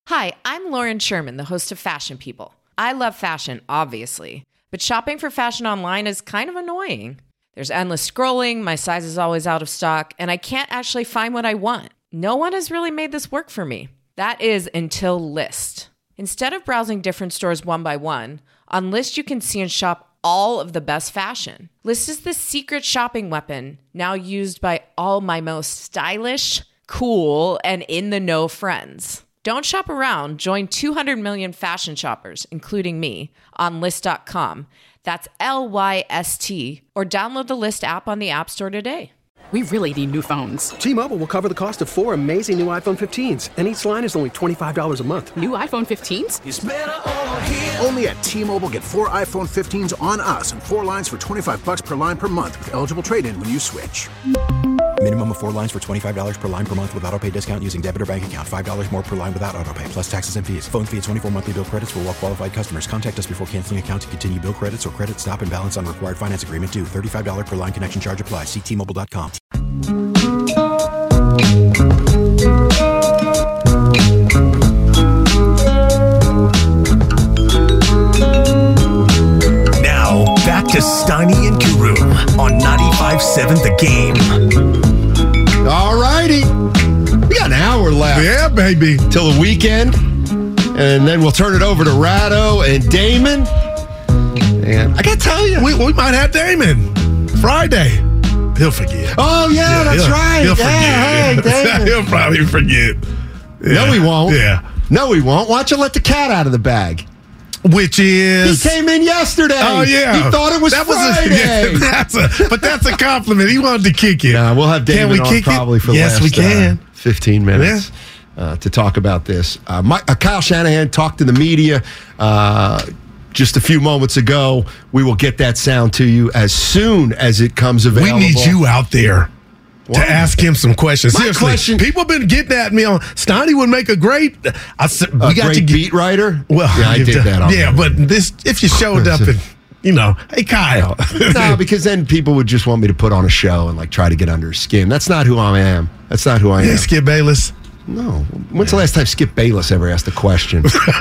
Hi, I'm Lauren Sherman, the host of Fashion People. I love fashion, obviously, but shopping for fashion online is kind of annoying. There's endless scrolling, my size is always out of stock, and I can't actually find what I want. No one has really made this work for me. That is until Lyst. Instead of browsing different stores one by one, on Lyst you can see and shop all of the best fashion. Lyst is the secret shopping weapon, now used by all my most stylish, cool, and in-the-know friends. Don't shop around. Join 200 million fashion shoppers, including me, on Lyst.com. That's Lyst, or download the Lyst app on the App Store today. We really need new phones. T-Mobile will cover the cost of 4 amazing new iPhone 15s, and each line is only $25 a month. New iPhone 15s? It's better over here. Only at T-Mobile, get 4 iPhone 15s on us and 4 lines for $25 per line per month with eligible trade-in when you switch. Minimum of 4 lines for $25 per line per month with autopay discount using debit or bank account. $5 more per line without autopay, plus taxes and fees. Phone fee at 24 monthly bill credits for well-qualified customers. Contact us before canceling account to continue bill credits or credit stop and balance on required finance agreement due. $35 per line connection charge applies. See T-Mobile.com. Now, back to Steiny and Guru on 95.7 The Game. All righty. We got an hour left. Yeah, baby. Till the weekend. And then we'll turn it over to Rado and Damon. And I got to tell you. We might have Damon Friday. He'll forget. Oh, yeah, that's right. He'll forget. Hey, Damon. He'll probably forget. Yeah. No, he won't. Yeah. No, he won't. Why don't you let the cat out of the bag? Which is... He came in yesterday. Oh, yeah. He thought it was Friday. That's a compliment. He wanted to kick it. We'll have Damon on probably for the last we can. 15 minutes to talk about this. Kyle Shanahan talked to the media just a few moments ago. We will get that sound to you as soon as it comes available. We need you out there to ask him some questions. My Seriously, question, people have been getting at me on Steiny would make a great beat writer. Well, yeah, I did that. Yeah, but if you showed up and hey Kyle, no, because then people would just want me to put on a show and try to get under his skin. That's not who I am. That's not who I am. Skip Bayless. No. When's the last time Skip Bayless ever asked a question?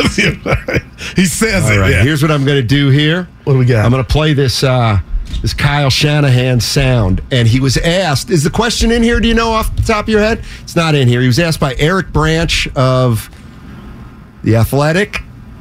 He says All it. Right. Yeah. Here's what I'm going to do here. What do we got? I'm going to play this Kyle Shanahan sound. And he was asked, is the question in here? Do you know off the top of your head? It's not in here. He was asked by Eric Branch of The Athletic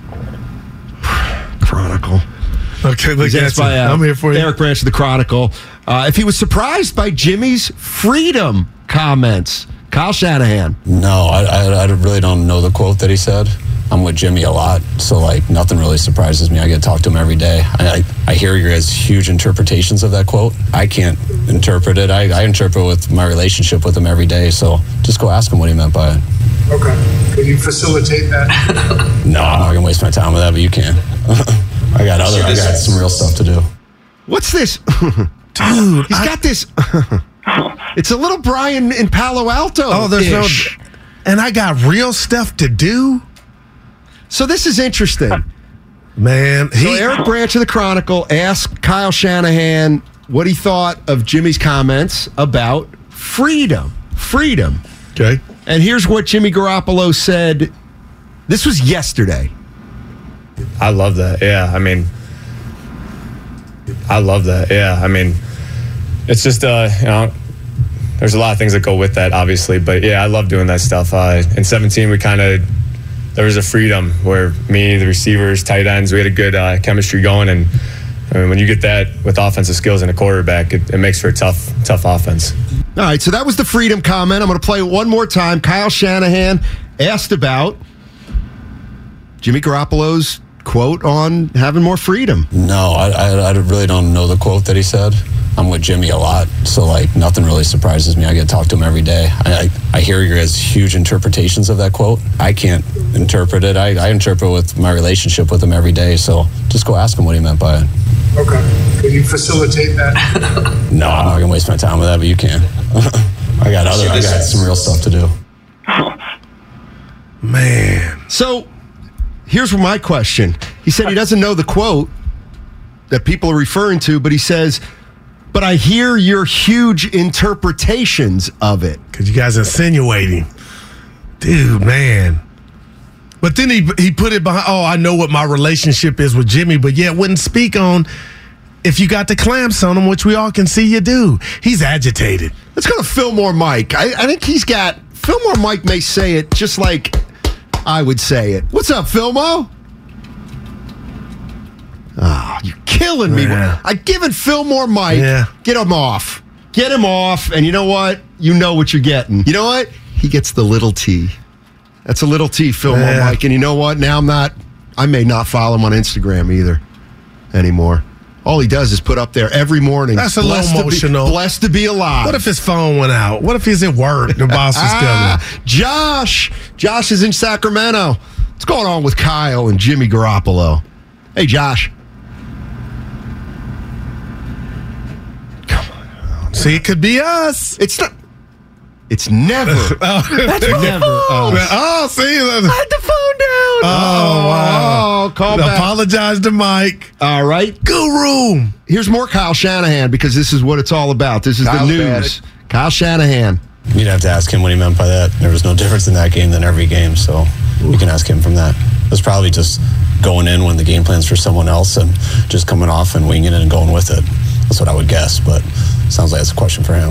Chronicle. Okay, look at I'm here for you. Eric Branch of The Chronicle. If he was surprised by Jimmy's freedom comments. Kyle Shanahan. No, I really don't know the quote that he said. I'm with Jimmy a lot, so nothing really surprises me. I get to talk to him every day. I hear your guys' huge interpretations of that quote. I can't interpret it. I interpret with my relationship with him every day, so just go ask him what he meant by it. Okay. Can you facilitate that? No, I'm not going to waste my time with that, but you can. I got some real stuff to do. What's this? Dude, he's got this... It's a little Brian in Palo Alto. Oh, there's no... And I got real stuff to do? So this is interesting. Man. So Eric Branch of The Chronicle asked Kyle Shanahan what he thought of Jimmy's comments about freedom. Freedom. Okay. And here's what Jimmy Garoppolo said. This was yesterday. I love that. Yeah, it's just, there's a lot of things that go with that, obviously. But, yeah, I love doing that stuff. In 17, there was a freedom where me, the receivers, tight ends, we had a good chemistry going. And when you get that with offensive skills and a quarterback, it makes for a tough offense. All right, so that was the freedom comment. I'm going to play it one more time. Kyle Shanahan asked about Jimmy Garoppolo's quote on having more freedom. No, I really don't know the quote that he said. I'm with Jimmy a lot, so nothing really surprises me. I get to talk to him every day. I hear your guys' huge interpretations of that quote. I can't interpret it. I interpret with my relationship with him every day, so just go ask him what he meant by it. Okay. Can you facilitate that? No, I'm not going to waste my time with that, but you can. I got some real stuff to do. Man. So here's my question. He said he doesn't know the quote that people are referring to, but he says, but I hear your huge interpretations of it. Because you guys insinuating. Dude, man. But then he put it behind, I know what my relationship is with Jimmy, but yet wouldn't speak on if you got the clamps on him, which we all can see you do. He's agitated. Let's go to Fillmore Mike. I think Fillmore Mike may say it just like I would say it. What's up, Fillmo? Oh, you're killing me. Yeah. I've given Fillmore Mike, get him off. Get him off, and you know what? You know what you're getting. You know what? He gets the little T. That's a little T, Fillmore Mike. And you know what? Now I may not follow him on Instagram either anymore. All he does is put up there every morning. That's a little emotional. Blessed to be alive. What if his phone went out? What if he's at work? The boss is coming. Josh is in Sacramento. What's going on with Kyle and Jimmy Garoppolo? Hey, Josh. Come on. See, it could be us. It's not. It's never. That's never us. Oh, see. I had the phone down. Oh, wow. Call back. Apologize to Mike. All right. Guru. Here's more Kyle Shanahan because this is what it's all about. This is the news. Kyle Shanahan. You'd have to ask him what he meant by that. There was no difference in that game than every game, so you can ask him from that. It was probably just going in when the game plan's for someone else and just coming off and winging it and going with it. That's what I would guess, but sounds like it's a question for him.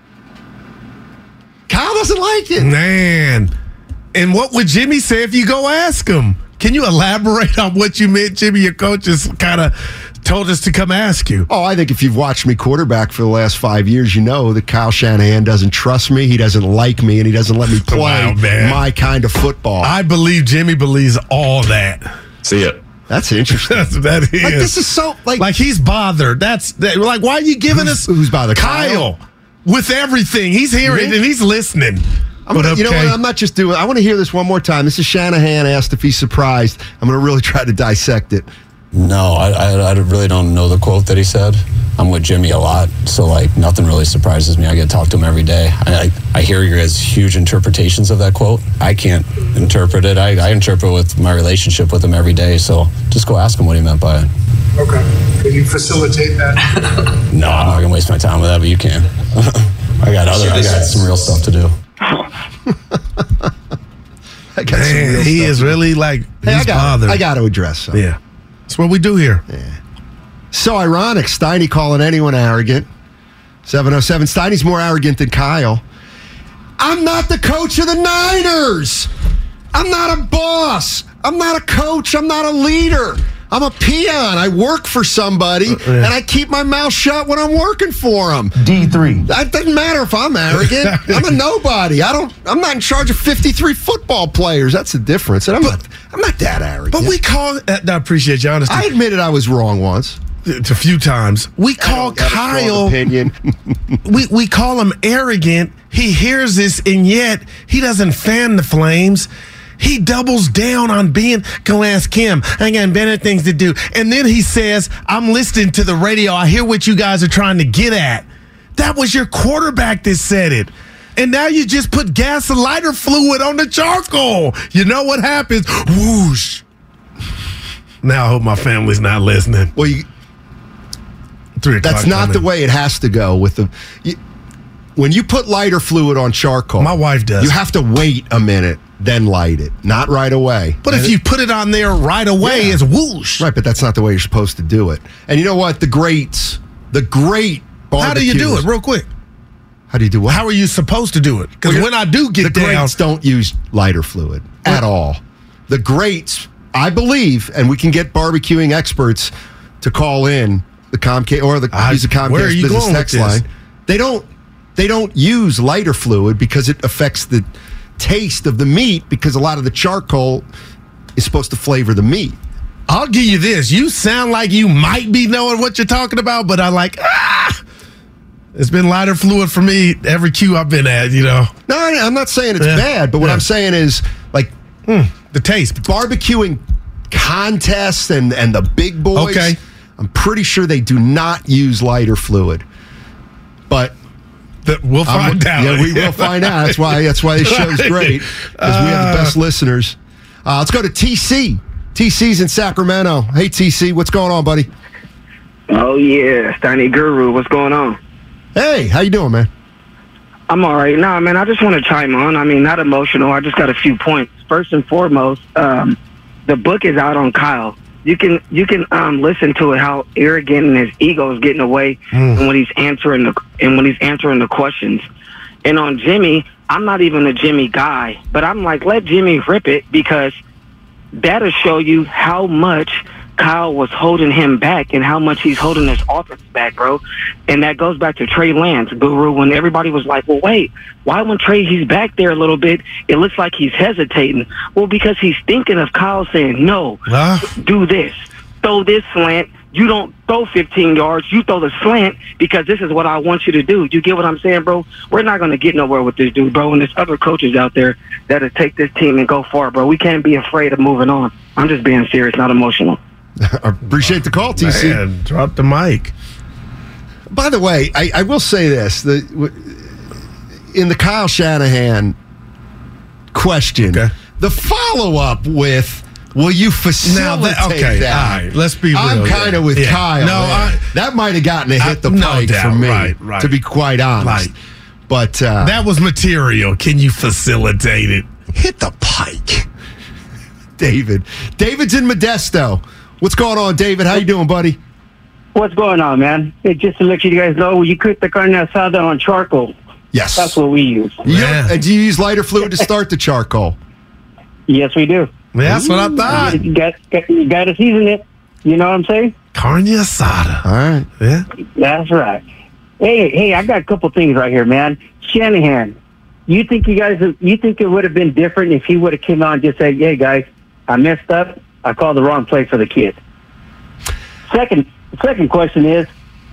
Kyle doesn't like it. Man. And what would Jimmy say if you go ask him? Can you elaborate on what you meant, Jimmy? Your coach just kind of told us to come ask you. Oh, I think if you've watched me quarterback for the last 5 years, you know that Kyle Shanahan doesn't trust me, he doesn't like me, and he doesn't let me play my kind of football. I believe Jimmy believes all that. See it. That's interesting. That is. Like, this is so... Like he's bothered. Like, why are you giving us... Who's bothered? Kyle. With everything. He's hearing and he's listening. You know what? I'm not just doing... I want to hear this one more time. This is Shanahan asked if he's surprised. I'm going to really try to dissect it. No, I really don't know the quote that he said. I'm with Jimmy a lot, so nothing really surprises me. I get to talk to him every day. I hear your guys' huge interpretations of that quote. I can't interpret it. I interpret with my relationship with him every day, so just go ask him what he meant by it. Okay. Could you facilitate that? No, I'm not going to waste my time with that, but you can. I got some real stuff to do. He is really he's bothered. I got to address something. Yeah. That's what we do here. Yeah. So ironic. Steiny calling anyone arrogant. 707. Steiny's more arrogant than Kyle. I'm not the coach of the Niners. I'm not a boss. I'm not a coach. I'm not a leader. I'm a peon. I work for somebody, and I keep my mouth shut when I'm working for them. D3. It doesn't matter if I'm arrogant. I'm a nobody. I'm not in charge of 53 football players. That's the difference. And I'm not that arrogant. But we call... I appreciate your honesty. I admitted I was wrong once. It's a few times. We call Kyle... opinion. we call him arrogant. He hears this, and yet he doesn't fan the flames. He doubles down on being, go ask him. I got better things to do. And then he says, I'm listening to the radio. I hear what you guys are trying to get at. That was your quarterback that said it. And now you just put gas and lighter fluid on the charcoal. You know what happens? Whoosh. Now I hope my family's not listening. Well, that's not the way it has to go with the... When you put lighter fluid on charcoal... My wife does. You have to wait a minute, then light it. Not right away. But if you put it on there right away, it's whoosh. Right, but that's not the way you're supposed to do it. And you know what? The great barbecues... How do you do it, real quick? How do you do what? How are you supposed to do it? Because when I do get the down... The greats don't use lighter fluid at all. The greats, I believe, and we can get barbecuing experts to call in the Comcast or use the Comcast business text line. They don't use lighter fluid because it affects the taste of the meat because a lot of the charcoal is supposed to flavor the meat. I'll give you this. You sound like you might be knowing what you're talking about, but it's been lighter fluid for me every Q I've been at, No, I'm not saying it's bad, but what I'm saying is the taste. Barbecuing contests and the big boys, okay. I'm pretty sure they do not use lighter fluid. But we'll find out. Yeah, we will find out. That's why this show's great, because we have the best listeners. Let's go to TC. TC's in Sacramento. Hey, TC, what's going on, buddy? Oh, yeah. Steiny Guru, what's going on? Hey, how you doing, man? I'm all right. Nah, man, I just want to chime on. I mean, not emotional. I just got a few points. first and foremost, the book is out on Kyle. You can listen to it, how arrogant and his ego is getting away, and when he's answering the questions. And on Jimmy, I'm not even a Jimmy guy, but I'm like, let Jimmy rip it, because that'll show you how much Kyle was holding him back and how much he's holding his offense back, bro. And that goes back to Trey Lance, Guru, when everybody was like, well, wait, why when Trey, he's back there a little bit, it looks like he's hesitating? Well, because he's thinking of Kyle saying, no, do this, throw this slant. You don't throw 15 yards. You throw the slant because this is what I want you to do. You get what I'm saying, bro? We're not going to get nowhere with this dude, bro. And there's other coaches out there that'll take this team and go far, bro. We can't be afraid of moving on. I'm just being serious, not emotional. I appreciate the call, TC. Man, drop the mic. By the way, I will say this. In the Kyle Shanahan question, the follow-up with, will you facilitate that? All right, let's be real. I'm kind of with Kyle. No, that might have gotten a hit the pike for me, right. To be quite honest. Right. But that was material. Can you facilitate it? Hit the pike. David's in Modesto. What's going on, David? How you doing, buddy? What's going on, man? Hey, just to let you guys know, you cook the carne asada on charcoal. Yes. That's what we use. And do you use lighter fluid to start the charcoal? Yes, we do. Yeah, that's what I thought. You got to season it. You know what I'm saying? Carne asada. All right. Yeah. That's right. Hey, I got a couple things right here, man. Shanahan, you think it would have been different if he would have came out and just said, hey, guys, I messed up. I called the wrong play for the kid. Second question is,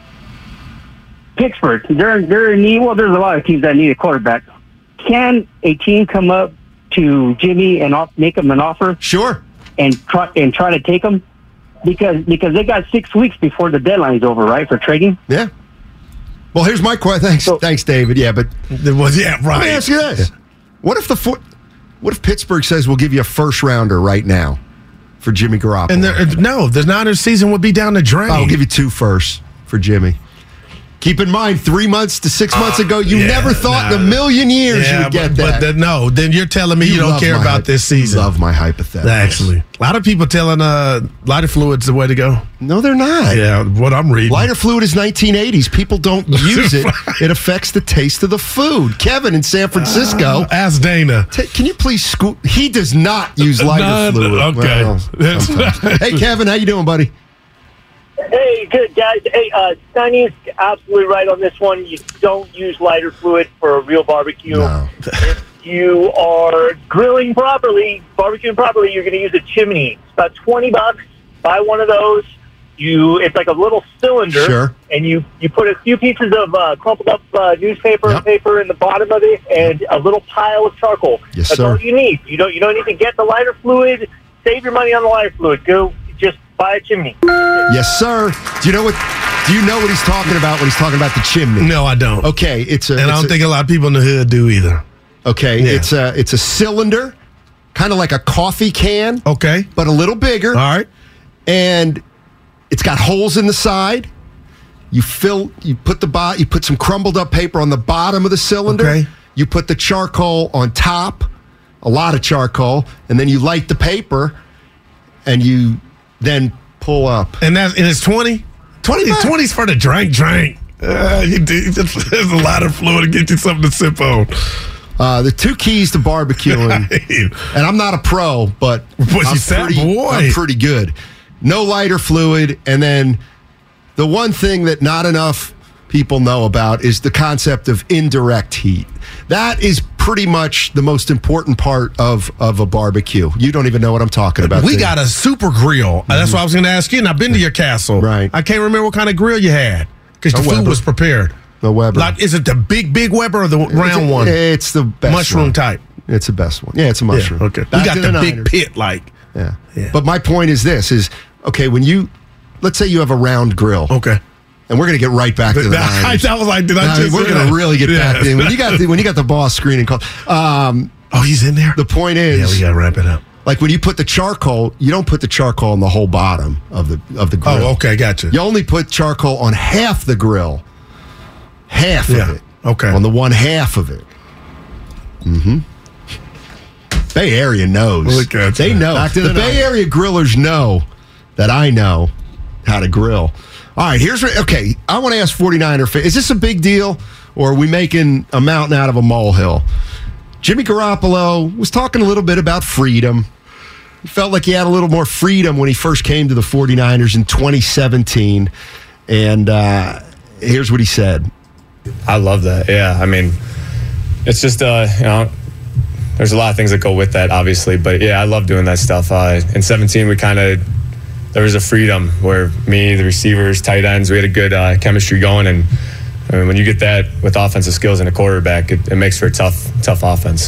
Pittsburgh, they're in need. Well, there's a lot of teams that need a quarterback. Can a team come up to Jimmy and make him an offer? Sure. And try to take him? Because they got 6 weeks before the deadline's over, right, for trading? Yeah. Well, here's my question. Thanks, David. Yeah, but right. Let me ask you this: what if Pittsburgh says we'll give you a first rounder right now for Jimmy Garoppolo? And the Niners season would be down the drain. I'll give you 2 firsts for Jimmy. Keep in mind, 3 months to 6 months ago, you never thought in a million years you would get that. But then you're telling me you don't care about this season. Love my hypotheticals. Actually, a lot of people telling lighter fluid's the way to go. No, they're not. Yeah, what I'm reading. Lighter fluid is 1980s. People don't use it. It affects the taste of the food. Kevin in San Francisco. Ask Dana. Can you please scoop? He does not use lighter fluid. Okay. Well, hey, Kevin, how you doing, buddy? Hey, good, guys. Hey, Steiny is absolutely right on this one. You don't use lighter fluid for a real barbecue. No. If you are barbecuing properly, you're going to use a chimney. It's about $20. Buy one of those. It's like a little cylinder. Sure. And you put a few pieces of crumpled up newspaper and paper in the bottom of it and a little pile of charcoal. Yes, That's all you need. You don't need to get the lighter fluid. Save your money on the lighter fluid. Go just buy a chimney. Yes, sir. Do you know what he's talking about when he's talking about the chimney? No, I don't. Okay, I don't think a lot of people in the hood do either. Okay, yeah. It's a cylinder, kind of like a coffee can. Okay, but a little bigger. All right, and it's got holes in the side. You put some crumbled up paper on the bottom of the cylinder. Okay. You put the charcoal on top, a lot of charcoal, and then you light the paper, and you then pull up. And it's 20? 20's for the drink. There's a lot of fluid to get you something to sip on. The 2 keys to barbecuing, and I'm not a pro, but I'm pretty good. No lighter fluid, and then the one thing that not enough people know about is the concept of indirect heat. That is pretty much the most important part of a barbecue. You don't even know what I'm talking about. We got a super grill. Mm-hmm. That's what I was going to ask you, and I've been to your castle. Right. I can't remember what kind of grill you had because the food was prepared. The Weber. Like, is it the big Weber or the round one? It's the best mushroom one. Type. It's the best one. Yeah, it's a mushroom. Yeah, okay. You got the big pit, like. Yeah. But my point is this, okay, let's say you have a round grill. Okay. And we're going to get right back to the Niners. I was like, we're going to really get back in. When you got the boss screening call. He's in there? The point is. Yeah, we got to wrap it up. Like when you put the charcoal, you don't put the charcoal on the whole bottom of the grill. Oh, okay, gotcha. You only put charcoal on half the grill. Half of it. Okay. On the one half of it. Mm-hmm. Bay Area knows. They know. The Bay Area grillers know that I know how to grill. All right, okay, I want to ask 49er fans, is this a big deal, or are we making a mountain out of a molehill? Jimmy Garoppolo was talking a little bit about freedom. He felt like he had a little more freedom when he first came to the 49ers in 2017. And here's what he said. I love that. Yeah, I mean, it's just, there's a lot of things that go with that, obviously. But, yeah, I love doing that stuff. In 17, there was a freedom where me, the receivers, tight ends, we had a good chemistry going. And I mean, when you get that with offensive skills and a quarterback, it makes for a tough offense.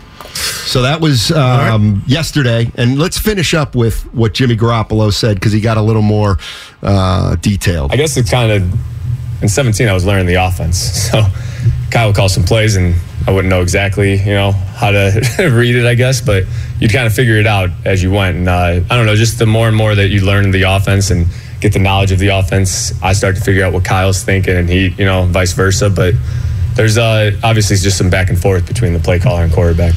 So that was yesterday. And let's finish up with what Jimmy Garoppolo said, because he got a little more detailed. I guess it's kind of, in 17, I was learning the offense. So Kyle would call some plays, and I wouldn't know exactly, how to read it, I guess. But you'd kind of figure it out as you went. And I don't know, just the more and more that you learn the offense and get the knowledge of the offense, I start to figure out what Kyle's thinking, and he, vice versa. But there's obviously just some back and forth between the play caller and quarterback.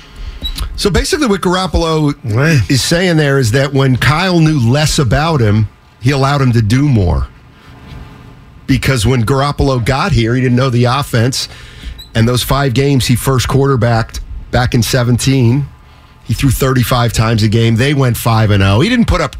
So basically what Garoppolo is saying there is that when Kyle knew less about him, he allowed him to do more. Because when Garoppolo got here, he didn't know the offense. And those 5 games he first quarterbacked back in 17, he threw 35 times a game. They went 5-0. He didn't put up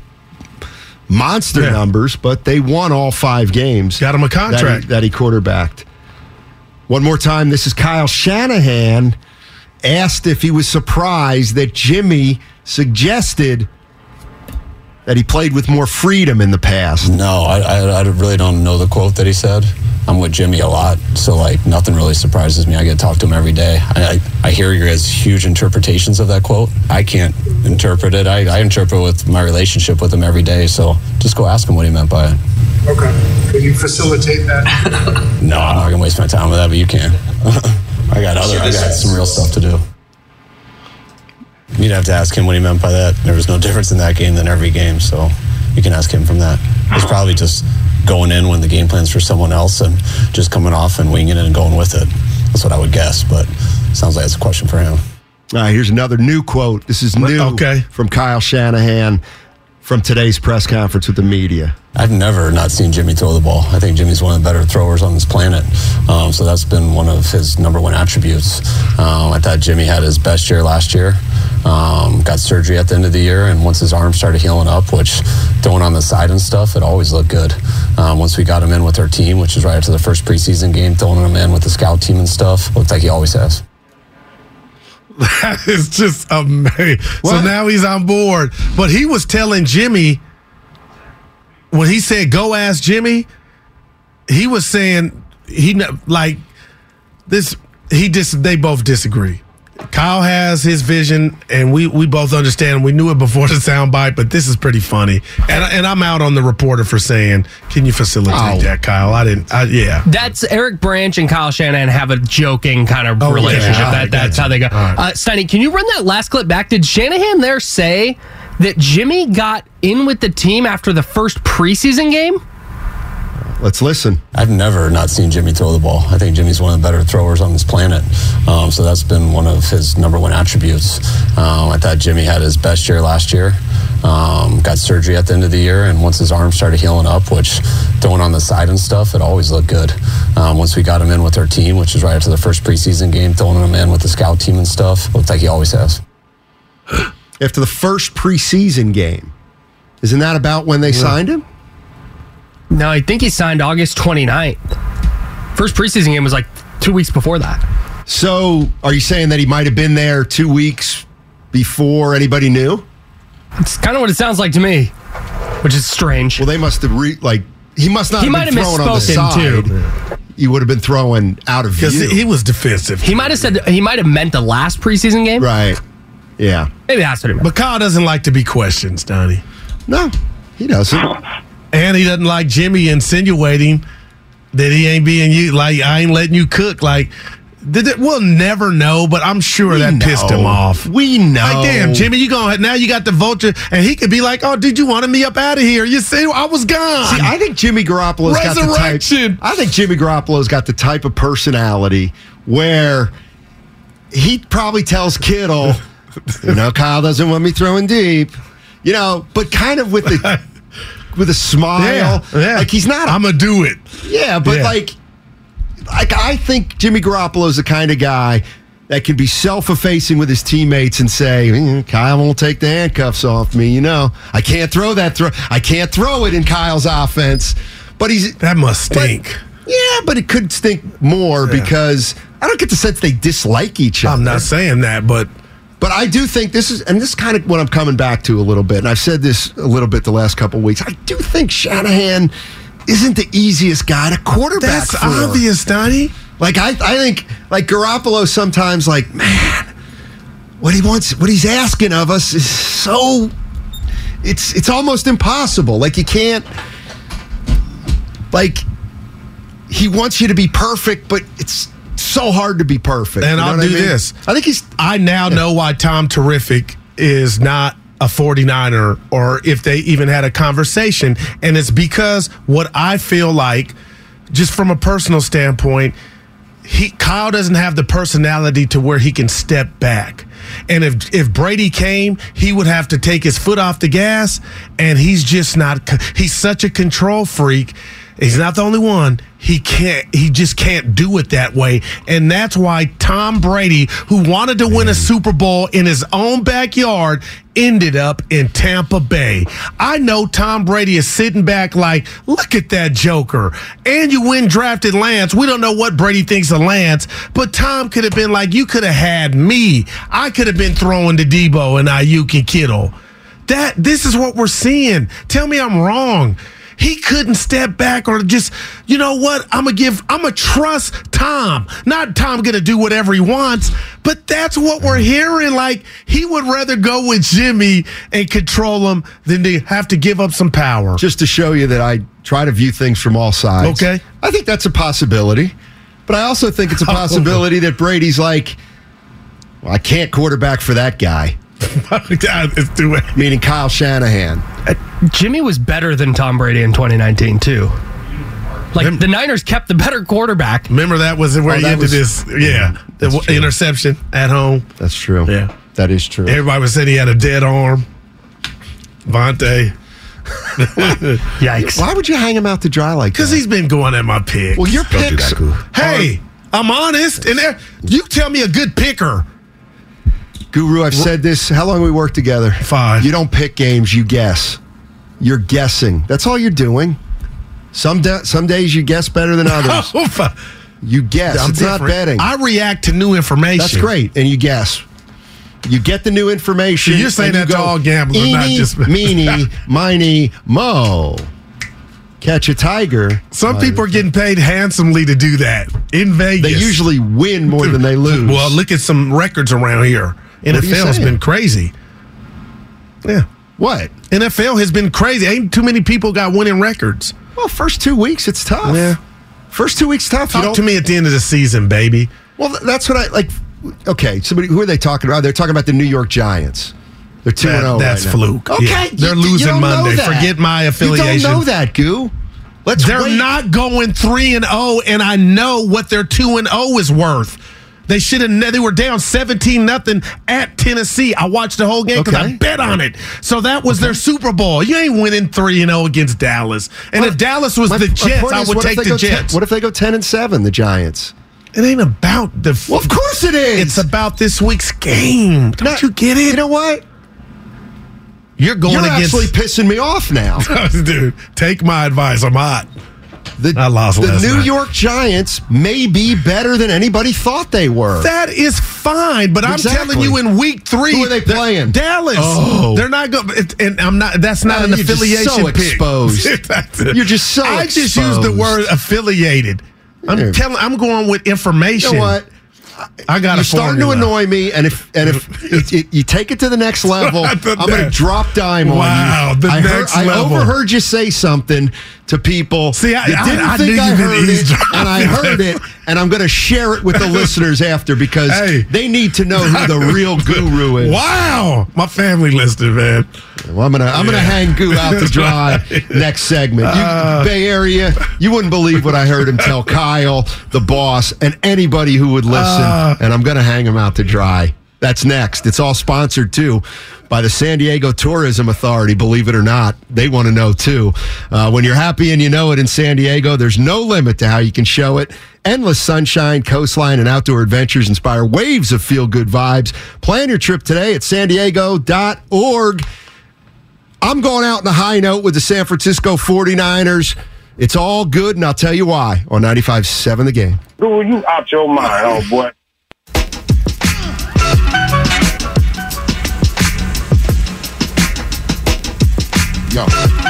monster numbers, but they won all 5 games. Got him a contract. That he quarterbacked. One more time, this is Kyle Shanahan asked if he was surprised that Jimmy suggested that he played with more freedom in the past. No, I really don't know the quote that he said. I'm with Jimmy a lot, so nothing really surprises me. I get to talk to him every day. I hear your guys' huge interpretations of that quote. I can't interpret it. I interpret with my relationship with him every day, so just go ask him what he meant by it. Okay. Could you facilitate that? No, I'm not going to waste my time with that, but you can. I got some real stuff to do. You'd have to ask him what he meant by that. There was no difference in that game than every game, so you can ask him from that. It's probably just going in when the game plan's for someone else and just coming off and winging it and going with it. That's what I would guess, but sounds like it's a question for him. All right, here's another new quote. This is new from Kyle Shanahan from today's press conference with the media. I've never not seen Jimmy throw the ball. I think Jimmy's one of the better throwers on this planet. So that's been one of his number one attributes. I thought Jimmy had his best year last year. Got surgery at the end of the year, and once his arm started healing up, which throwing on the side and stuff, it always looked good. Once we got him in with our team, which is right after the first preseason game, throwing him in with the scout team and stuff, looked like he always has. That is just amazing. So now he's on board. But he was telling Jimmy, when he said, go ask Jimmy, he was saying, they both disagree. Kyle has his vision, and we both understand. We knew it before the soundbite, but this is pretty funny. And I'm out on the reporter for saying, can you facilitate that, Kyle? Yeah. That's Eric Branch and Kyle Shanahan have a joking kind of relationship. Yeah, that's how they go. Right. Steiny, can you run that last clip back? Did Shanahan there say that Jimmy got in with the team after the first preseason game? Let's listen. I've never not seen Jimmy throw the ball. I think Jimmy's one of the better throwers on this planet. So that's been one of his number one attributes. I thought Jimmy had his best year last year. Got surgery at the end of the year, and once his arm started healing up, which throwing on the side and stuff, it always looked good. Once we got him in with our team, which is right after the first preseason game, throwing him in with the scout team and stuff, looked like he always has. After the first preseason game, isn't that about when they signed him? No, I think he signed August 29th. First preseason game was 2 weeks before that. So, are you saying that he might have been there 2 weeks before anybody knew? It's kind of what it sounds like to me, which is strange. Well, they must have he must not have been throwing on the side. Too. He would have been throwing out of view. Because he was defensive. He might have meant the last preseason game. Right. Yeah. Maybe that's what he meant. But Kyle doesn't like to be questioned, Donnie. No, he doesn't. And he doesn't like Jimmy insinuating that he ain't being you. I ain't letting you cook. We'll never know, but I'm sure that pissed him off. We know. Damn, Jimmy, now you got the vulture, and he could be like, oh, did you want me up out of here? You see, I was gone. See, I think Jimmy Garoppolo's got the type. I think Jimmy Garoppolo's got the type of personality where he probably tells Kittle, Kyle doesn't want me throwing deep. But kind of with a smile. Yeah. Like he's not. I'm gonna do it. Yeah, but like I think Jimmy Garoppolo is the kind of guy that can be self-effacing with his teammates and say, Kyle won't take the handcuffs off me. I can't throw that I can't throw it in Kyle's offense. But that must stink. But it could stink more because I don't get the sense they dislike each other. I'm not saying that, but I do think this is kind of what I'm coming back to a little bit, and I've said this a little bit the last couple of weeks. I do think Shanahan isn't the easiest guy to quarterback. That's obvious, Donnie. Like I think like Garoppolo sometimes man, what he's asking of us is so it's almost impossible. Like you can't he wants you to be perfect, but it's so hard to be perfect. And I'll do this. I now know why Tom Terrific is not a 49er, or if they even had a conversation. And it's because what I feel like, just from a personal standpoint, Kyle doesn't have the personality to where he can step back. And if Brady came, he would have to take his foot off the gas, and he's just not. He's such a control freak. He's not the only one. He just can't do it that way. And that's why Tom Brady, who wanted to win a Super Bowl in his own backyard, ended up in Tampa Bay. I know Tom Brady is sitting back like, look at that joker. And you win drafted Lance. We don't know what Brady thinks of Lance, but Tom could have been like, you could have had me. I could have been throwing to Debo and Ayuk and Kittle. This is what we're seeing. Tell me I'm wrong. He couldn't step back or just, you know what? I'm going to trust Tom. Not Tom going to do whatever he wants, but that's what we're hearing. Like, he would rather go with Jimmy and control him than to have to give up some power. Just to show you that I try to view things from all sides. Okay. I think that's a possibility, but I also think it's a possibility that Brady's like, well, I can't quarterback for that guy. Meaning Kyle Shanahan. Jimmy was better than Tom Brady in 2019 too. The Niners kept the better quarterback. Remember that was where he ended this. Yeah, the interception at home. That's true. Yeah, that is true. Everybody was saying he had a dead arm. Vontae. Yikes! Why would you hang him out to dry like that? Because he's been going at my picks. Well, your picks. Hey, I'm honest, and you tell me a good picker. Guru, I've said this. How long we work together? 5. You don't pick games, you guess. You're guessing. That's all you're doing. Some days you guess better than others. You guess. It's not betting. I react to new information. That's great. And you guess. You get the new information. So you're saying that to all gamblers, not just meeny, miny, mo. Catch a tiger. Some people are getting paid handsomely to do that in Vegas. They usually win more than they lose. Well, look at some records around here. NFL's been crazy. Yeah. What? NFL has been crazy. Ain't too many people got winning records. Well, first 2 weeks, it's tough. Yeah. First 2 weeks, tough. Talk to me at the end of the season, baby. Well, that's what I like. Okay, who are they talking about? They're talking about the New York Giants. They're 2-0. That's right fluke. Okay. Yeah. They're losing Monday. Forget my affiliation. You don't know that, Goo. They're not going 3-0, and I know what their 2-0 is worth. They should have. They were down 17-0 at Tennessee. I watched the whole game because I bet on it. So that was their Super Bowl. You ain't winning 3-0 against Dallas. And if Dallas was the Jets, I would take the Jets. What if they go 10-7? The Giants. It ain't about the. Well, of course it is. It's about this week's game. Don't you get it? You know what? You're against. Actually pissing me off now, dude. Take my advice. I'm hot. I lost the New York Giants may be better than anybody thought they were. That is fine, but I'm telling you, in week 3, who are they playing? Dallas. Oh. They're not going. And I'm not. That's not an affiliation. Just so pick. Exposed. You're just so. I just used the word affiliated. I'm going with information. You know what? I got. You're starting to annoy me, and if you take it to the next level, I'm going to drop dime on you. Wow, the next level. I overheard you say something to people. See, I didn't think I heard it, and I heard it, and I'm going to share it with the listeners after because they need to know who the real guru is. Wow, my family listened, man. Well, I'm gonna hang Goo out to dry next segment. Bay Area, you wouldn't believe what I heard him tell Kyle, the boss, and anybody who would listen. And I'm gonna hang him out to dry That's next. It's all sponsored, too, by the San Diego Tourism Authority, believe it or not. They want to know, too. When you're happy and you know it in San Diego, there's no limit to how you can show it. Endless sunshine, coastline, and outdoor adventures inspire waves of feel-good vibes. Plan your trip today at sandiego.org. I'm going out on a high note with the San Francisco 49ers. It's all good, and I'll tell you why on 95.7 The Game. Who you out your mind, oh boy? Yo.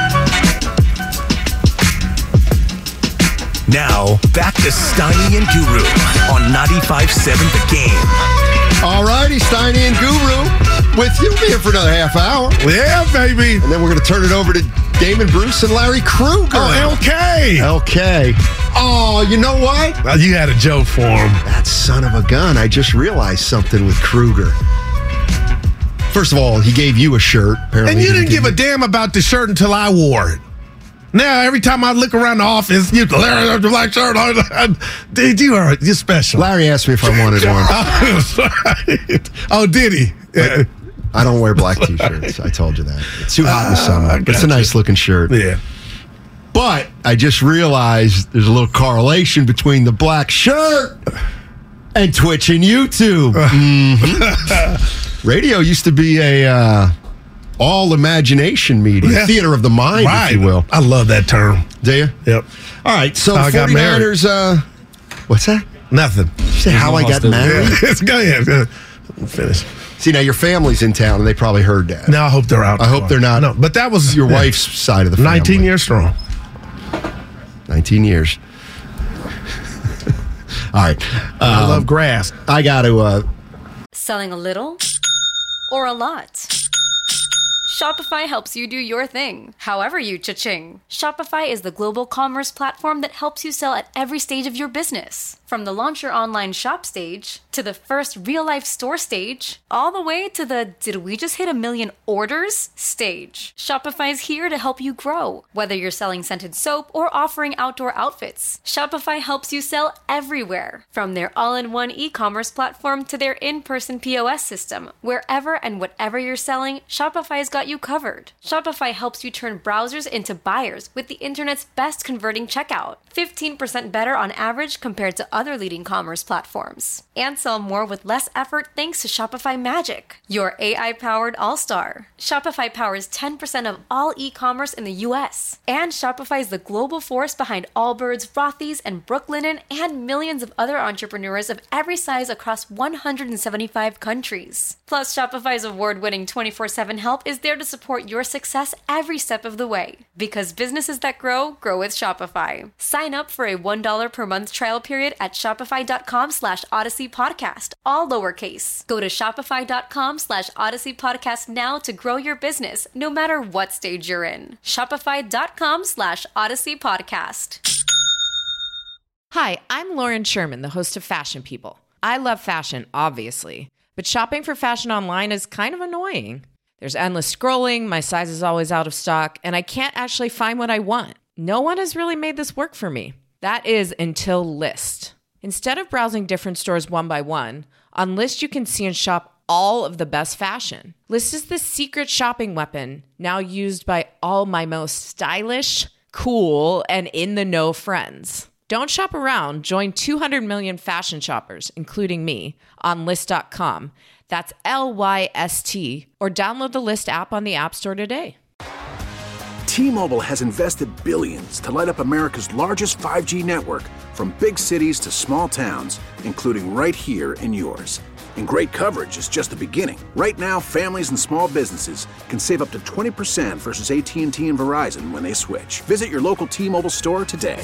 Now, back to Steiny and Guru on 95.7 The Game. All righty, Steiny and Guru with you. We'll be here for another half hour. Yeah, baby. And then we're going to turn it over to Damon Bruce and Larry Kruger. Oh, LK. LK. Oh, you know what? You had a joke for him. That son of a gun. I just realized something with Kruger. First of all, he gave you a shirt. Apparently, and you didn't give a damn about the shirt until I wore it. Now, every time I look around the office, Larry has the black shirt on. Dude, you're special. Larry asked me if I wanted one. Oh, did he? Yeah. I don't wear black T-shirts. I told you that. It's too hot in the summer. It's a nice looking shirt. Yeah. But I just realized there's a little correlation between the black shirt and Twitch and YouTube. Radio used to be a all imagination media, theater of the mind, if you will. I love that term. Do you? Yep. All right, so I got 49ers, what's that? Nothing. Did you say how I got married? Go ahead. Finish. See, now your family's in town, and they probably heard that. No, I hope they're out. I hope they're not. No, but that was your wife's side of the family. 19 years strong. 19 years. All right. I love grass. I got to... Selling a little or a lot? Shopify helps you do your thing, however you cha-ching. Shopify is the global commerce platform that helps you sell at every stage of your business. From the launch your online shop stage, to the first real-life store stage, all the way to the did we just hit 1 million orders stage. Shopify's here to help you grow. Whether you're selling scented soap or offering outdoor outfits, Shopify helps you sell everywhere. From their all-in-one e-commerce platform to their in-person POS system, wherever and whatever you're selling, Shopify's got you covered. Shopify helps you turn browsers into buyers with the internet's best converting checkout. 15% better on average compared to other leading commerce platforms. And sell more with less effort thanks to Shopify Magic, your AI-powered all-star. Shopify powers 10% of all e-commerce in the U.S. And Shopify is the global force behind Allbirds, Rothy's, and Brooklinen, and millions of other entrepreneurs of every size across 175 countries. Plus, Shopify's award-winning 24/7 help is there to support your success every step of the way. Because businesses that grow, grow with Shopify. Sign up for a $1 per month trial period at shopify.com/Odyssey Podcast, all lowercase. Go to shopify.com/Odyssey Podcast now to grow your business, no matter what stage you're in. Shopify.com/Odyssey Podcast. Hi, I'm Lauren Sherman, the host of Fashion People. I love fashion, obviously, but shopping for fashion online is kind of annoying. There's endless scrolling, my size is always out of stock, and I can't actually find what I want. No one has really made this work for me. That is until Lyst. Instead of browsing different stores one by one, on Lyst you can see and shop all of the best fashion. Lyst is the secret shopping weapon now used by all my most stylish, cool, and in-the-know friends. Don't shop around. Join 200 million fashion shoppers, including me, on Lyst.com. That's LYST, or download the Lyst app on the App Store today. T-Mobile has invested billions to light up America's largest 5G network, from big cities to small towns, including right here in yours. And great coverage is just the beginning. Right now, families and small businesses can save up to 20% versus AT&T and Verizon when they switch. Visit your local T-Mobile store today.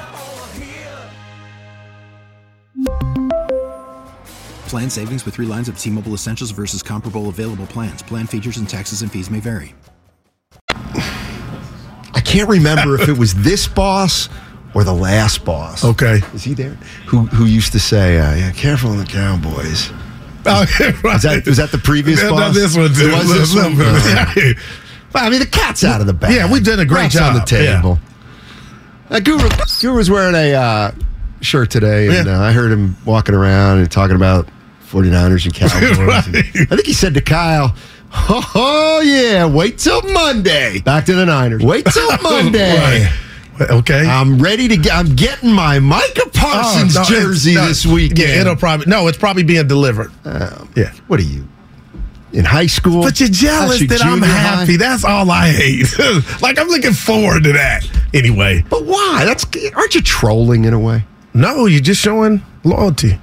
Plan savings with 3 lines of T-Mobile Essentials versus comparable available plans. Plan features and taxes and fees may vary. I can't remember if it was this boss or the last boss. Okay. Is he there? Who used to say, yeah, careful on the Cowboys. Oh, right. Was that the previous boss? No, this one too. Was this one? Well, I mean, the cat's out of the bag. Yeah, we did a great job on the table. Yeah. Guru was wearing a shirt today, and I heard him walking around and talking about 49ers and Cowboys. Right. I think he said to Kyle, oh, yeah, wait till Monday. Back to the Niners. Wait till Monday. Right. Okay. I'm ready to I'm getting my Micah Parsons jersey this weekend. Yeah, it's probably being delivered. Yeah. What are you? In high school? But you're jealous that I'm happy. That's all I hate. Like, I'm looking forward to that anyway. But why? Aren't you trolling in a way? No, you're just showing loyalty.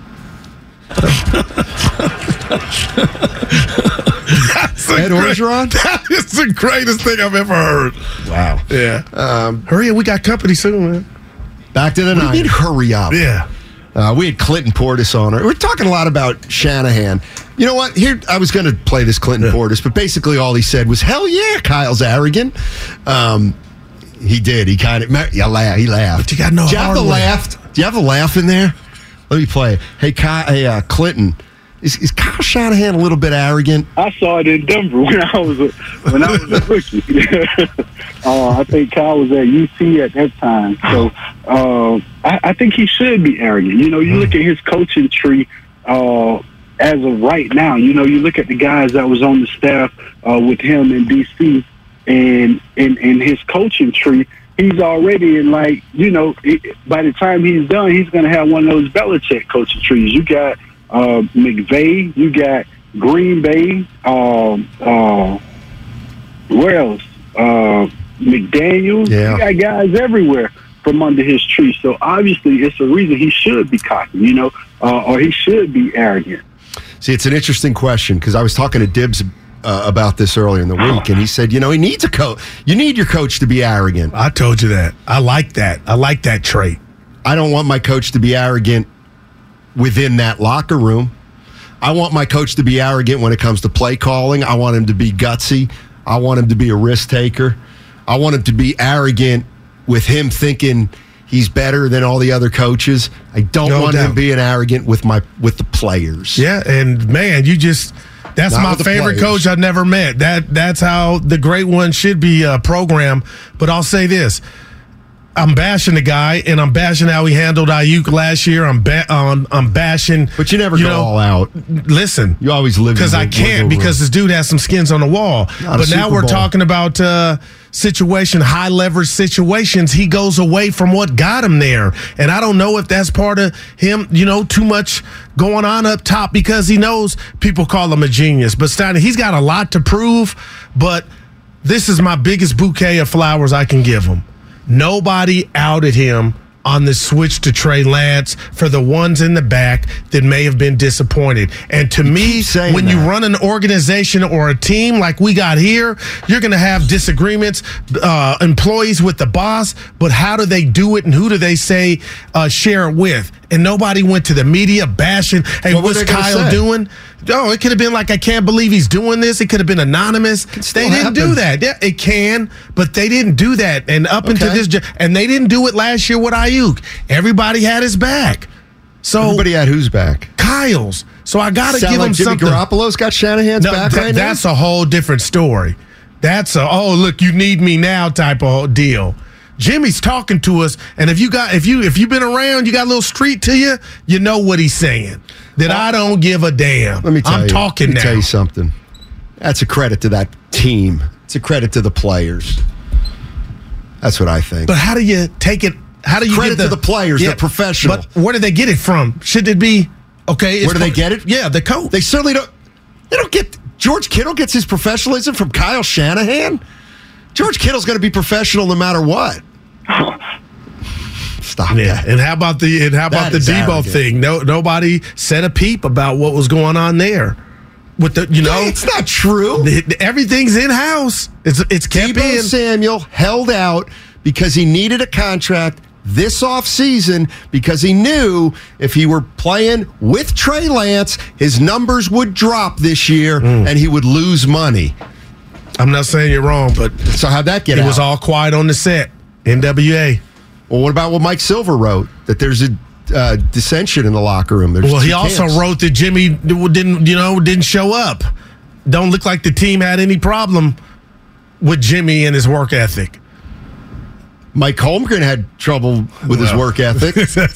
Ed Orgeron? That is the greatest thing I've ever heard. Wow. Yeah. Hurry up, we got company soon, man. Back to the Niners. What do you mean, hurry up? Yeah. We had Clinton Portis on. We're talking a lot about Shanahan. You know what? Here, I was going to play this Clinton Portis, but basically all he said was, hell yeah, Kyle's arrogant. He did. He kind of, he laughed. But you got no Do you have the laugh? Do you have the laugh in there? Let me play it. Hey, Clinton, is Kyle Shanahan a little bit arrogant? I saw it in Denver when I was a rookie. I think Kyle was at UC at that time. So I think he should be arrogant. You know, you look at his coaching tree as of right now. You know, you look at the guys that was on the staff with him in D.C. and in his coaching tree, he's already in, like, you know, by the time he's done, he's going to have one of those Belichick coaching trees. You got McVay, you got Green Bay, where else? McDaniels. Yeah. You got guys everywhere from under his tree. So obviously it's a reason he should be cocky, you know, or he should be arrogant. See, it's an interesting question because I was talking to Dibbs about this earlier in the week, and he said, you know, he needs a coach. You need your coach to be arrogant. I told you that. I like that. I like that trait. I don't want my coach to be arrogant within that locker room. I want my coach to be arrogant when it comes to play calling. I want him to be gutsy. I want him to be a risk taker. I want him to be arrogant with him thinking he's better than all the other coaches. I don't want him being arrogant with the players. Yeah, and man, that's Not my with the favorite players. coach I've never met. That's how the great one should be programmed. But I'll say this. I'm bashing the guy, and I'm bashing how he handled Ayuk last year. I'm bashing. But you never go all out. Listen. You always live because I can't, because this dude has some skins on the wall. But now we're talking about high leverage situations. He goes away from what got him there. And I don't know if that's part of him, you know, too much going on up top, because he knows people call him a genius. But Steiner, he's got a lot to prove, but this is my biggest bouquet of flowers I can give him. Nobody outed him on the switch to Trey Lance for the ones in the back that may have been disappointed. And to me, when you run an organization or a team like we got here, you're going to have disagreements, employees with the boss, but how do they do it and who do they say share it with? And nobody went to the media bashing, hey, what's Kyle doing? Oh, it could have been like, I can't believe he's doing this. It could have been anonymous. They didn't do that. Yeah, it can, but they didn't do that. And up until this, and they didn't do it last year with Ayuk. Everybody had his back. So everybody had whose back? Kyle's. So I got to give him Jimmy something. Garoppolo's got Shanahan's back right now? That's a whole different story. That's look, you need me now type of deal. Jimmy's talking to us, and if you've been around, you got a little street to you, you know what he's saying. That I don't give a damn. Let me tell you. Talking now. Let me tell you something. That's a credit to that team. It's a credit to the players. That's what I think. But how do you take it? How do you credit to the players? They're professional. But where do they get it from? Should it be okay? Where do they get it? Yeah, the coach. They certainly don't. They don't get. George Kittle gets his professionalism from Kyle Shanahan. George Kittle's going to be professional no matter what. Stop that. And how about the Debo arrogant thing? Nobody said a peep about what was going on there. With the, it's not true. Everything's in house. It's kept Deebo in. Samuel held out because he needed a contract this offseason because he knew if he were playing with Trey Lance, his numbers would drop this year and he would lose money. I'm not saying you're wrong, but so how'd that get out? It was all quiet on the set. NWA. Well, what about what Mike Silver wrote? That there's a dissension in the locker room. Well, he also wrote that Jimmy didn't show up. Don't look like the team had any problem with Jimmy and his work ethic. Mike Holmgren had trouble with his work ethic.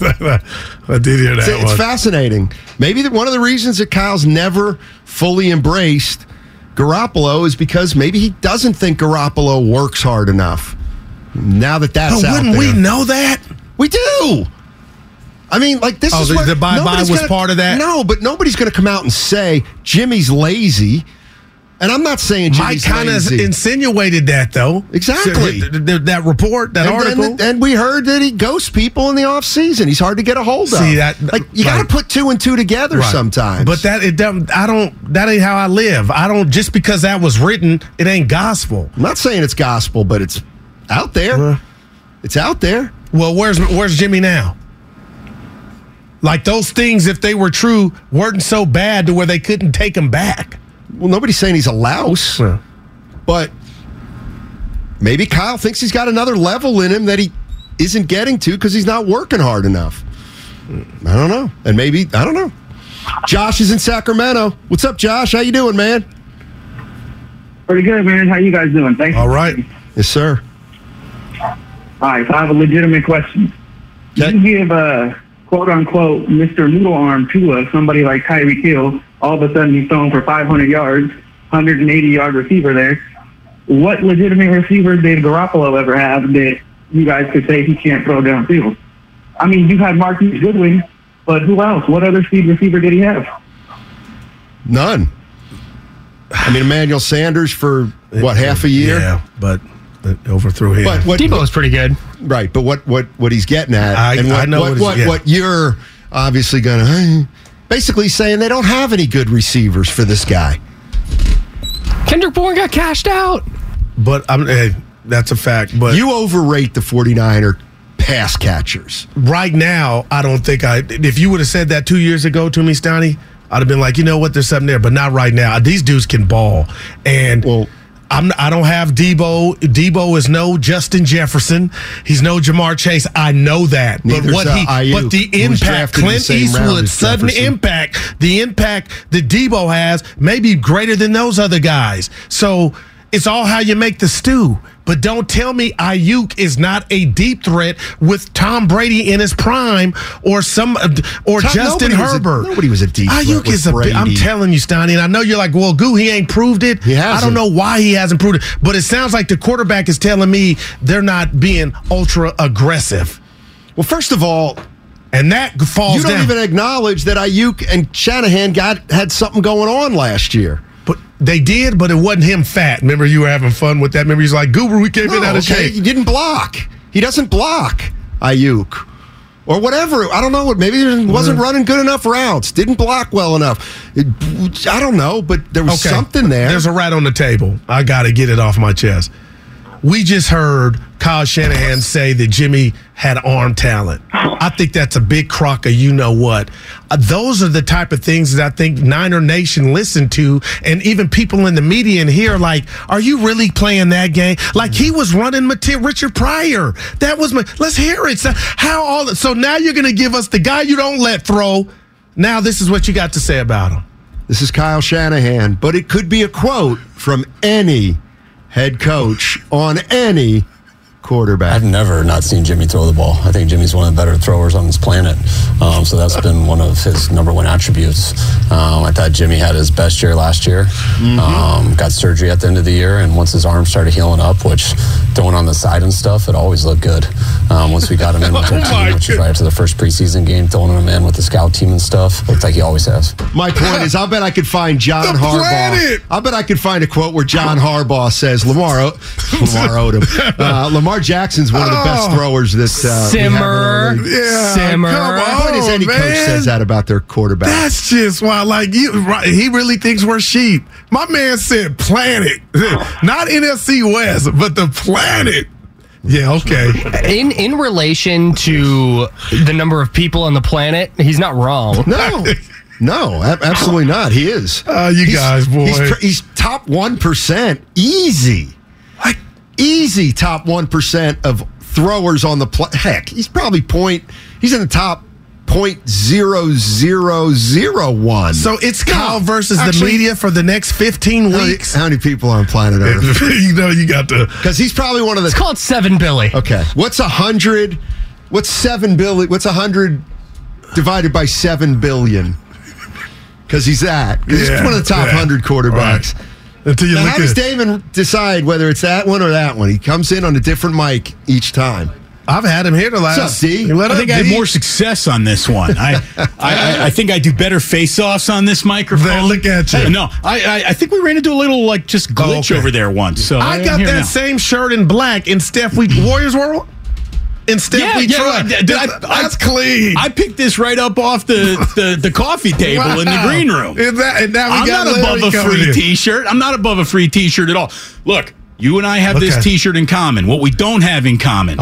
I did hear that It's fascinating. Maybe one of the reasons that Kyle's never fully embraced Garoppolo is because maybe he doesn't think Garoppolo works hard enough. Now that that's out wouldn't we know that? We do. I mean, like this is what the bye-bye was part of that? No, but nobody's going to come out and say Jimmy's lazy. And I'm not saying Jimmy's Mike kind of insinuated that, though. Exactly. That report, that article. And we heard that he ghosts people in the offseason. He's hard to get a hold of. See, that, you got to put 2 and 2 together sometimes. But that ain't how I live. I don't, just because that was written, it ain't gospel. I'm not saying it's gospel, but it's out there. It's out there. Well, where's Jimmy now? Like those things, if they were true, weren't so bad to where they couldn't take him back. Well, nobody's saying he's a louse, but maybe Kyle thinks he's got another level in him that he isn't getting to because he's not working hard enough. I don't know. And maybe, I don't know. Josh is in Sacramento. What's up, Josh? How you doing, man? Pretty good, man. How you guys doing? Thanks. All right. Yes, sir. All right, so I have a legitimate question. Okay. You give quote-unquote Mr. Noodle Arm to somebody like Tyreek Hill, all of a sudden he's throwing for 500 yards, 180-yard receiver there. What legitimate receiver did Garoppolo ever have that you guys could say he can't throw downfield? I mean, you had Marquise Goodwin, but who else? What other speed receiver did he have? None. I mean, Emmanuel Sanders for, half a year? Yeah, but overthrew him. But Debo's pretty good. Right, but what he's getting at, I know what you're obviously going to... Basically saying they don't have any good receivers for this guy. Kendrick Bourne got cashed out. But that's a fact. But you overrate the 49er pass catchers. Right now, I don't think if you would have said that 2 years ago to me, Stoney, I'd have been like, you know what, there's something there. But not right now. These dudes can ball. And I don't have Debo. Debo is no Justin Jefferson. He's no Jamar Chase. I know that. Neither's, but the impact, Clint Eastwood's sudden impact, the impact that Debo has may be greater than those other guys. So it's all how you make the stew. But don't tell me Ayuk is not a deep threat with Tom Brady in his prime or Justin Herbert. Nobody was a deep threat. Ayuk is I'm telling you, Stoney, and I know you're like, well, he ain't proved it. He hasn't. I don't know why he hasn't proved it, but it sounds like the quarterback is telling me they're not being ultra aggressive. Well, first of all, and that falls down. You don't even acknowledge that Ayuk and Shanahan had something going on last year. But they did, but it wasn't him fat. Remember, you were having fun with that. Remember, he's like, Goober, we came in out of shape. He didn't block. He doesn't block, Ayuk. Or whatever. I don't know. Maybe he wasn't running good enough routes. Didn't block well enough. I don't know, but there was something there. There's a rat on the table. I got to get it off my chest. We just heard Kyle Shanahan say that Jimmy had arm talent. I think that's a big crock of you-know-what. Those are the type of things that I think Niner Nation listened to, and even people in the media in here like, are you really playing that game? Like he was running Richard Pryor. That was let's hear it. So now you're going to give us the guy you don't let throw. Now this is what you got to say about him. This is Kyle Shanahan, but it could be a quote from any head coach on any quarterback. I've never not seen Jimmy throw the ball. I think Jimmy's one of the better throwers on this planet. So that's been one of his number one attributes. I thought Jimmy had his best year last year. Got surgery at the end of the year, and once his arm started healing up, which throwing on the side and stuff, it always looked good. Once we got him in with our team, which was right after the first preseason game, throwing him in with the scout team and stuff, looked like he always has. My point is, I bet I could find John Harbaugh. I bet I could find a quote where John Harbaugh says, Lamar Jackson's one of the best throwers that Simmer. My point is, any coach says that about their quarterback. That's just why, he really thinks we're sheep. My man said planet, not NFC West, but the planet. Yeah, okay. In relation to the number of people on the planet, he's not wrong. No, absolutely not. He is. Guys, boy. He's top 1%. Easy. Easy top 1% of throwers on the heck, he's probably he's in the top 0.0001. So it's Kyle versus the media for the next 15 weeks. How many people are on planet Earth? You got to. Because he's probably one of the. It's called 7 Billy. Okay. What's 100? What's 7 billion? What's 100 divided by 7 billion? Because he's that. He's one of the top 100 quarterbacks. Right. Until you now, look how does Damon decide whether it's that one or that one? He comes in on a different mic each time. I've had him here the last. What's up, D? I think I had more success on this one. I think I do better face-offs on this microphone. Then look at you. No, I think we ran into a little just glitch over there once. So I got that same shirt in black in Steph We Warriors World. In Steph We Trust. That's clean. I picked this right up off the coffee table in the green room. And now I'm not above a free T-shirt. I'm not above a free T-shirt at all. Look, you and I have this T-shirt in common. What we don't have in common.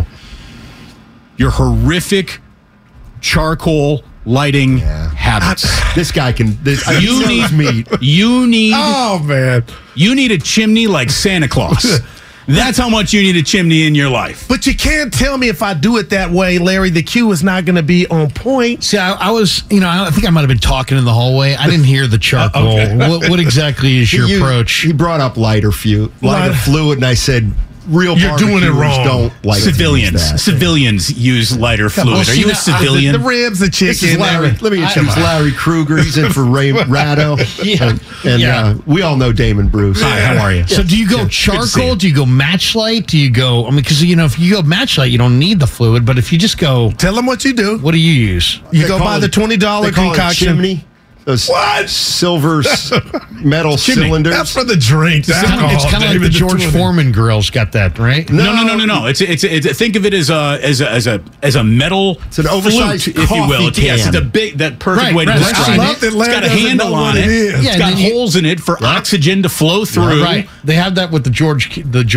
Your horrific charcoal lighting habits. This guy can. You need. Oh man! You need a chimney like Santa Claus. That's how much you need a chimney in your life. But you can't tell me if I do it that way, Larry, the cue is not going to be on point. See, I was, I think I might have been talking in the hallway. I didn't hear the charcoal. What exactly is your approach? He brought up lighter fluid, and I said, you're doing it wrong. Don't like Civilians use lighter fluid. Are you a civilian? The ribs, the chicken. This is Larry. Let me introduce Larry Kruger. He's in for Ray Ratto. And we all know Damon Bruce. Hi, how are you? So do you go charcoal? Do you go matchlight? Do you go, because, if you go matchlight, you don't need the fluid. But if you just go. Tell them what you do. What do you use? You go buy the $20 concoction. Chimney. Those silver metal cylinders. That's for the drink. It's kind of like the George Foreman girls got that, right? No. It's think of it as a metal. It's an oversized flute, if you will. Can. It's a big perfect way to describe I love it. It's got a handle on it. It's got holes in it for oxygen to flow through. Right. They have that with the George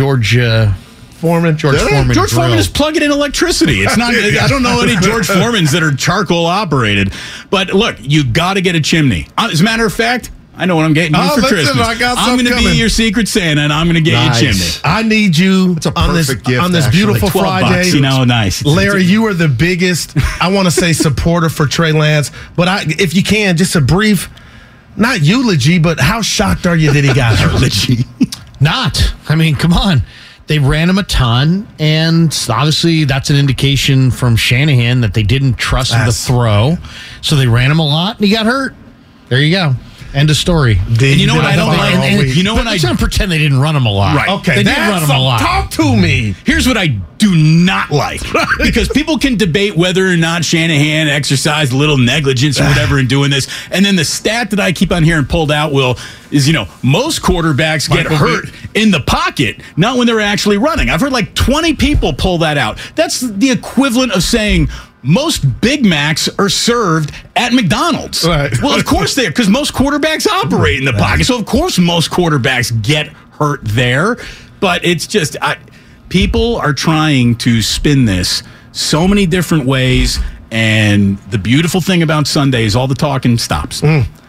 Foreman. George Foreman is plugging in electricity. It's not. I don't know any George Foremans that are charcoal operated. But look, you got to get a chimney. As a matter of fact, I know what I'm getting you for Christmas. I'm going to be your secret Santa, and I'm going to get you a chimney. I need you on this beautiful Friday. $12, nice. Larry, you are the biggest, I want to say, supporter for Trey Lance. But if you can, just a brief, not eulogy, but how shocked are you that he got hurt? Not. I mean, come on. They ran him a ton, and obviously that's an indication from Shanahan that they didn't trust the throw. So they ran him a lot, and he got hurt. There you go. End of story. And you know what I don't like? You know what I don't pretend they didn't run him a lot. Right. Okay. They did run him a lot. Talk to me. Here's what I do not like. Because people can debate whether or not Shanahan exercised a little negligence or whatever in doing this. And then the stat that I keep on hearing pulled out, is most quarterbacks get hurt in the pocket, not when they're actually running. I've heard like 20 people pull that out. That's the equivalent of saying most Big Macs are served at McDonald's. Right. Well, of course they are, because most quarterbacks operate in the pocket. So, of course, most quarterbacks get hurt there. But it's just, people are trying to spin this so many different ways. And the beautiful thing about Sunday is all the talking stops.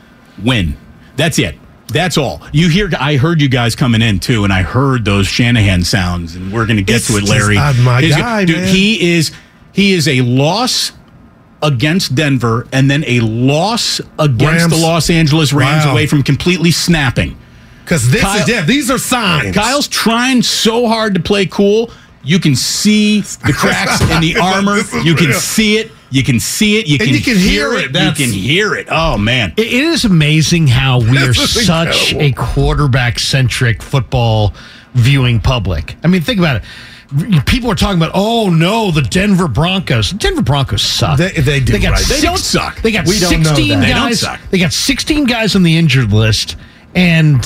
Win. That's it. That's all. I heard you guys coming in, too, and I heard those Shanahan sounds, and we're going to get to it, Larry. My guy, dude, man. He is a loss against Denver and then a loss against the Los Angeles Rams away from completely snapping. Because these are signs. Kyle's trying so hard to play cool. You can see the cracks in the armor. You can see it. You can see it. You can hear it. You can hear it. Oh, man. It is amazing how we are such a quarterback-centric football viewing public. I mean, think about it. People are talking about, the Denver Broncos. Denver Broncos suck. They do. They don't suck. They got 16 guys. They don't suck. They got 16 guys on the injured list. And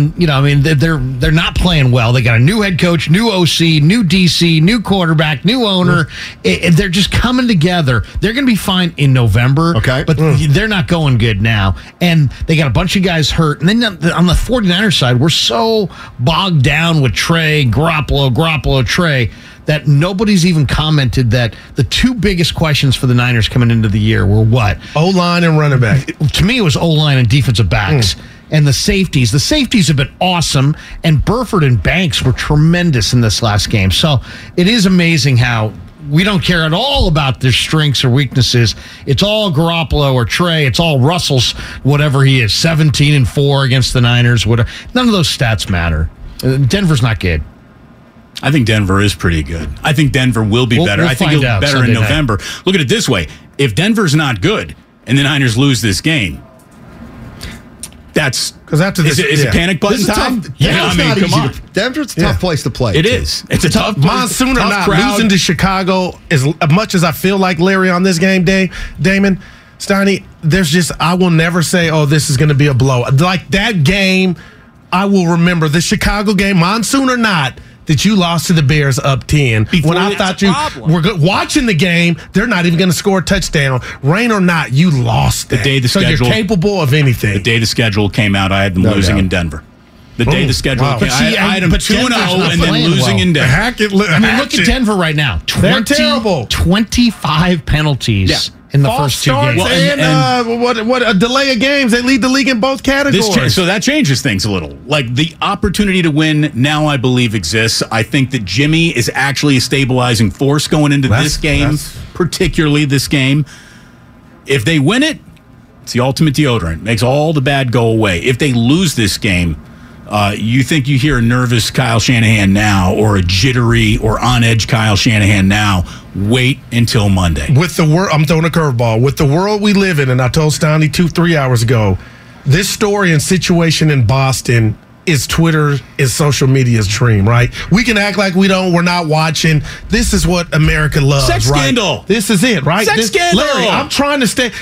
they're not playing well. They got a new head coach, new OC, new DC, new quarterback, new owner. They're just coming together. They're going to be fine in November. Okay. But they're not going good now. And they got a bunch of guys hurt. And then on the 49ers side, we're so bogged down with Trey, Garoppolo, Trey, that nobody's even commented that the two biggest questions for the Niners coming into the year were what? O-line and running back. To me, it was O-line and defensive backs. And the safeties. The safeties have been awesome, and Burford and Banks were tremendous in this last game. So it is amazing how we don't care at all about their strengths or weaknesses. It's all Garoppolo or Trey. It's all Russell's, whatever he is, 17-4 against the Niners. Whatever. None of those stats matter. Denver's not good. I think Denver is pretty good. I think Denver will be better. I think it'll be better in November. Look at it this way. If Denver's not good and the Niners lose this game, that's because after this, is it panic button time? Come on. Denver's a tough place to play. It is. It's a tough monsoon or not crowd. losing to Chicago. As much as I feel like Larry on this game, Damon Steiny, I will never say, "Oh, this is going to be a blow." Like that game, I will remember the Chicago game, monsoon or not. That you lost to the Bears up 10 when I thought you were watching the game. They're not even going to score a touchdown. Rain or not, you lost that. The day the schedule, so you're capable of anything. The day the schedule came out, I had them losing in Denver. The day the schedule came out, I had them 2-0 and then losing in Denver. I mean, look at Denver right now. They're terrible. 25 penalties. In the first two games. What a delay of games. They lead the league in both categories. So that changes things a little. Like the opportunity to win now, I believe, exists. I think that Jimmy is actually a stabilizing force going into this game, particularly this game. If they win it, it's the ultimate deodorant. Makes all the bad go away. If they lose this game, you think you hear a nervous Kyle Shanahan now or a jittery or on-edge Kyle Shanahan now, wait until Monday. With the world, I'm throwing a curveball. With the world we live in, and I told Steiny 2-3 hours ago, this story and situation in Boston is Twitter, is social media's dream, right? We can act like we're not watching. This is what America loves, Sex right? scandal. This is it, right? Scandal. Larry, I'm trying to stay.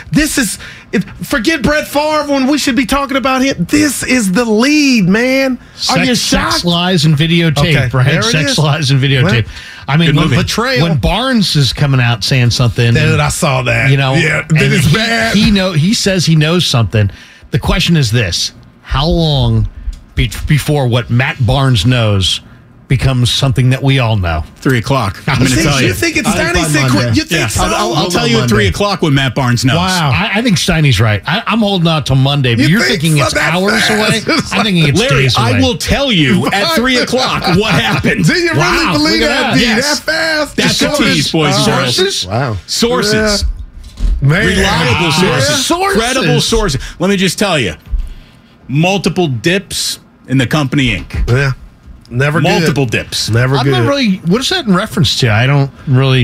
Forget Brett Favre when we should be talking about him. This is the lead, man. Are you shocked? Sex, lies, and videotape, right? Sex, lies, and videotape. I mean, when Barnes is coming out saying something. I saw that. Yeah, that is bad. He says he knows something. The question is this: how long before what Matt Barnes knows becomes something that we all know? 3 o'clock. I'm going to tell you. You think it's Steiny's? You think so? I'll tell you at 3 o'clock what Matt Barnes knows. Wow. I think Steiny's right. I'm holding out till Monday, but you're thinking it's hours away? I'm thinking it's Larry, days away. I will tell you at 3 o'clock what happened. Do you really believe that? That fast? That's a tease, boys and girls. Sources? Wow. Sources. Man. Reliable sources. Credible sources. Let me just tell you. Multiple dips in the company ink. Yeah. Never Multiple good. dips. Never I'm good. not really. What is that in reference to? I don't really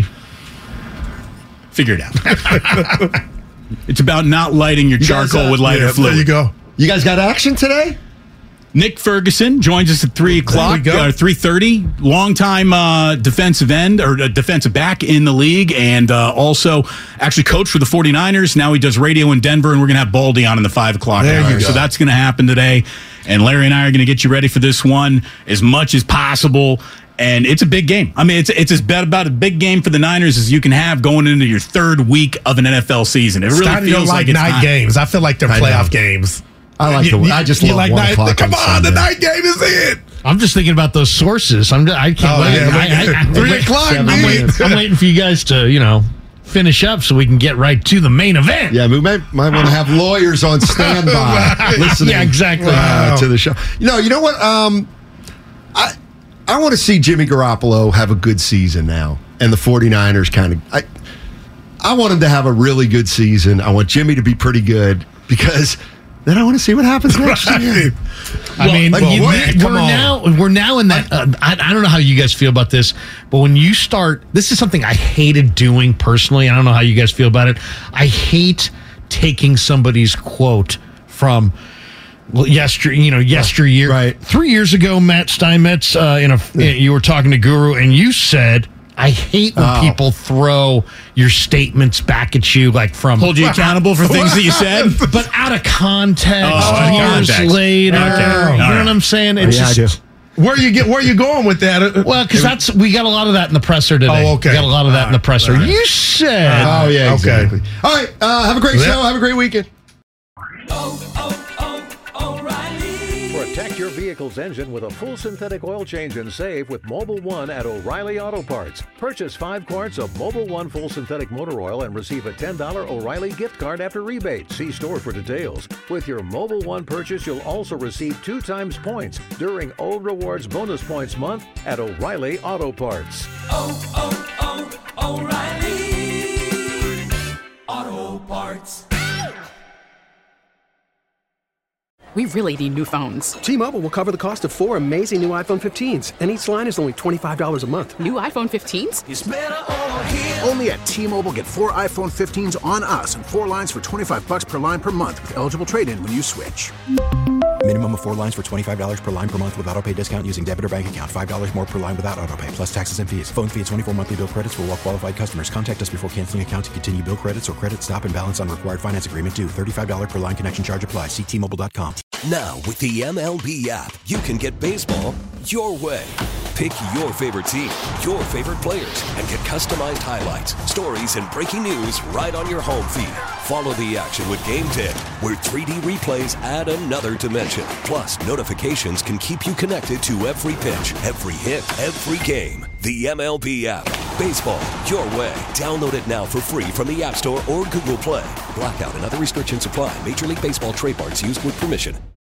figure it out. It's about not lighting your charcoal with lighter fluid. There you go. You guys got action today? Nick Ferguson joins us at 3 o'clock, 3:30. Longtime defensive end or defensive back in the league, and also actually coached for the 49ers. Now he does radio in Denver, and we're going to have Baldy on in the 5 o'clock hour. So that's going to happen today. And Larry and I are going to get you ready for this one as much as possible. And it's a big game. I mean, it's about a big game for the Niners as you can have going into your third week of an NFL season. It really feels like it's night games. I feel like they're playoff games. I like I just love like 1 o'clock. Come on, the night game is it. I'm just thinking about those sources. I can't wait. Yeah, 3 o'clock. I'm waiting for you guys to, finish up so we can get right to the main event. Yeah, we might want to have lawyers on standby listening. Yeah, exactly. To the show. You know what? I want to see Jimmy Garoppolo have a good season now, and the 49ers kind of. I want him to have a really good season. I want Jimmy to be pretty good because. Then I want to see what happens next year. We're now in that. I don't know how you guys feel about this, but when you start, this is something I hated doing personally. I don't know how you guys feel about it. I hate taking somebody's quote from yesteryear. Right. 3 years ago, Matt Steinmetz, you were talking to Guru, and you said, I hate when people throw your statements back at you, like from hold you accountable for things that you said, but out of context, years context. later. Okay. You know what I'm saying? It's I do. Where you going with that? Well, because we got a lot of that in the presser today. Oh, okay. We got a lot of that in the presser. Right. You said. Oh yeah. Exactly. Okay. All right. Have a great show. Have a great weekend. Protect your vehicle's engine with a full synthetic oil change and save with Mobil 1 at O'Reilly Auto Parts. Purchase 5 quarts of Mobil 1 full synthetic motor oil and receive a $10 O'Reilly gift card after rebate. See store for details. With your Mobil 1 purchase, you'll also receive 2 times points during O Rewards Bonus Points Month at O'Reilly Auto Parts. O'Reilly Auto Parts. We really need new phones. T-Mobile will cover the cost of 4 amazing new iPhone 15s, and each line is only $25 a month. New iPhone 15s? It's better over here. Only at T-Mobile, get 4 iPhone 15s on us and 4 lines for $25 per line per month with eligible trade-in when you switch. Minimum of 4 lines for $25 per line per month with auto pay discount using debit or bank account. $5 more per line without auto pay, plus taxes and fees. Phone fee at 24 monthly bill credits for well-qualified customers. Contact us before canceling account to continue bill credits or credit stop and balance on required finance agreement due. $35 per line connection charge applies. See T-Mobile.com. Now, with the MLB app, you can get baseball your way. Pick your favorite team, your favorite players, and get customized highlights, stories, and breaking news right on your home feed. Follow the action with Game 10, where 3D replays add another dimension. Plus, notifications can keep you connected to every pitch, every hit, every game. The MLB app. Baseball your way. Download it now for free from the App Store or Google Play. Blackout and other restrictions apply. Major League Baseball trademarks used with permission.